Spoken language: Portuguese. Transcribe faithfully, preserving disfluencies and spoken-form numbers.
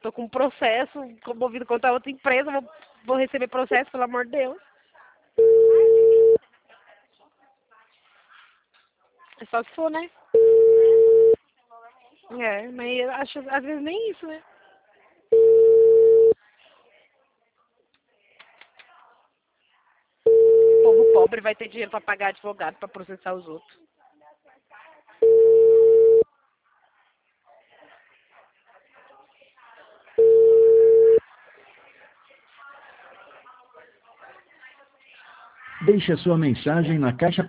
tô com um processo comovido contra outra empresa, vou, vou receber processo, pelo amor de Deus. É só se for, né? É, mas eu acho, às vezes nem isso, né? O povo pobre vai ter dinheiro pra pagar advogado pra processar os outros. Deixe a sua mensagem na caixa